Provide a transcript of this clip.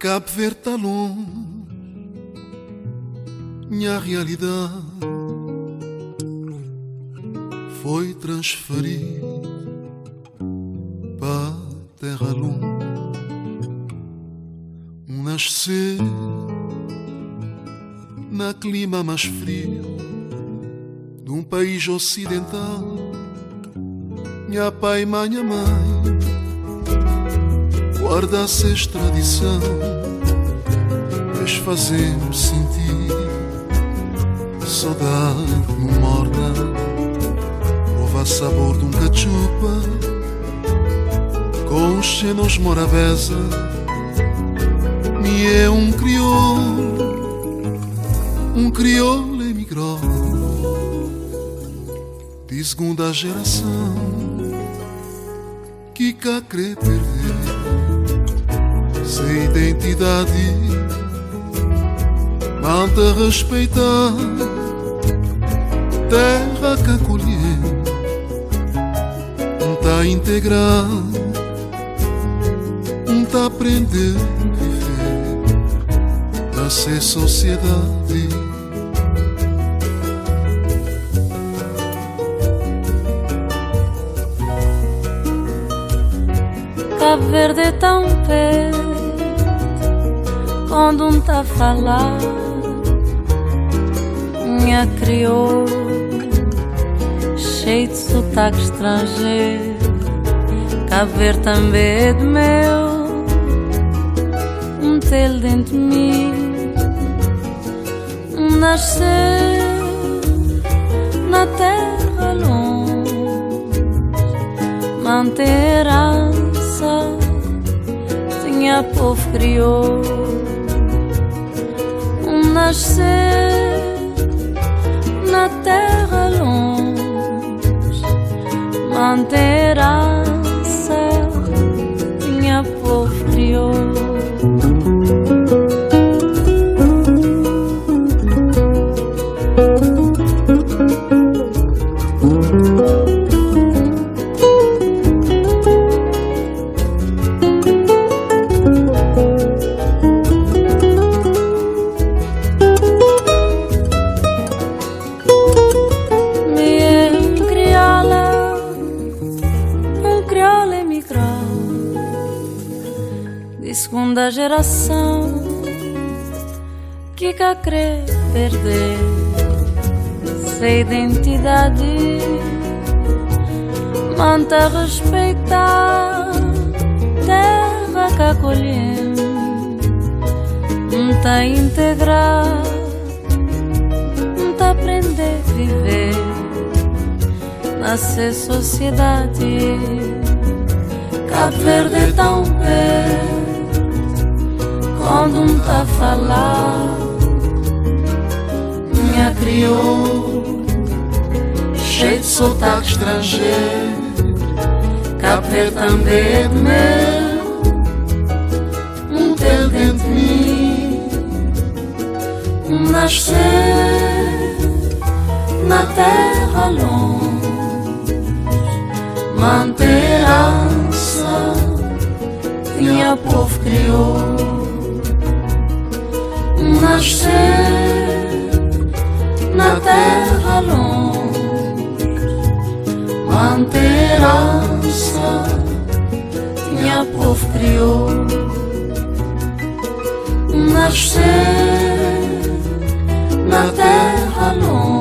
Cabo Verde tá longe, minha realidade foi transferida para terra longe. Nascer na clima mais frio de um país ocidental. Minha pai e minha mãe guarda-se esta tradição, mas fazemos sentir saudade no morna, provar sabor de um cachupa com os senos morabeza. Me é um crioulo emigrou de segunda geração que cá quer perder sem identidade, manda respeitar terra que acolher, não tá integrar, não tá aprender a ser sociedade. Cabo Verde é tão perto quando um tá a falar, minha crioulo cheio de sotaque estrangeiro. Cabo Verde também é de meu, ele dentro de mim. Nasceu na terra longe, manter herança, tinha povo crioulo. Nasceu na terra longe, manter herança, tinha povo crioulo. Segunda geração que cá quer perder sua identidade, manta respeitar terra que acolhemos, não tá integrar, não tá aprender a viver, nascer sociedade. Cabo Verde é tão perto quando um tá a falar, minha crioulo cheio de sotaque estrangeiro. Cabo Verde também é de meu, teu dentro de mim. Nascer na terra longe, manter herança, tinha povo crioulo. Nascer na terra longe, manter herança, tinha povo crioulo. Nascer na terra longe,